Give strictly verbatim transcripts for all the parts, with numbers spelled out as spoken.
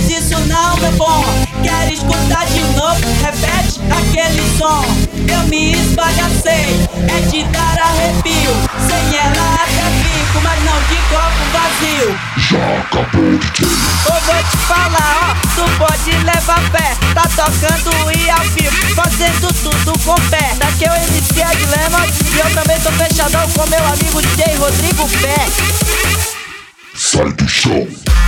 isso não, meu bom. Quer escutar de novo? Repete aquele som. Eu me esbagacei, é de dar arrepio. Sem ela até fico, mas não de copo vazio. Já acabou, D J. Eu vou te falar, ó, tu pode levar fé. Tá tocando e ao vivo, fazendo tudo com pé. Daqui eu M C é Dilema e eu também tô fechadão com meu amigo D J Rodrigo Pé. Sai do chão.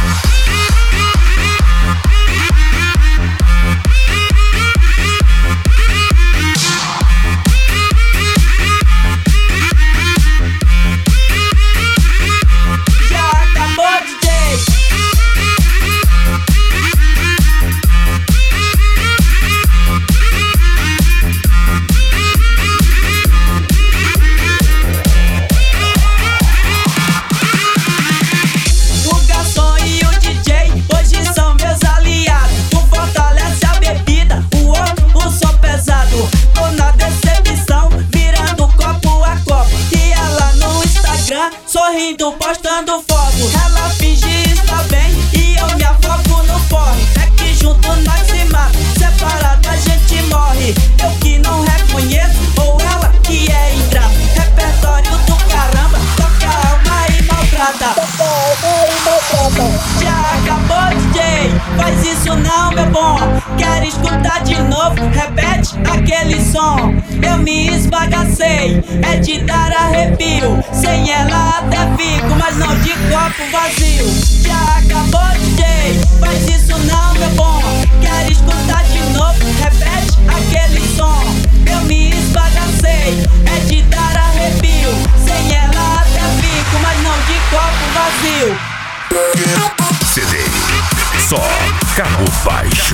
Sorrindo, postando foto. Ela finge estar bem e eu me afogo no porre. É que junto nós se mata, separado a gente morre. Eu que não reconheço, ou ela que é ingrata. Repertório do caramba, toca a alma e maltrata. Toca a alma e maltrata. Já acabou, D J, faz isso não, meu bom. Quer escutar de novo? Repete aquele som. Eu me esbagacei, é de dar arrepio. Sem ela até fico, mas não de copo vazio. Já acabou, D J, faz isso não, meu bom. Quer escutar de novo? Repete aquele som. Eu me esbagacei, é de dar arrepio. Sem ela até fico, mas não de copo vazio. C D, só carro baixo.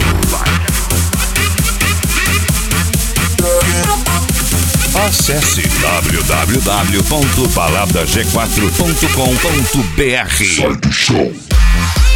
Acesse w w w ponto balada g quatro ponto com ponto b r. Sai do chão.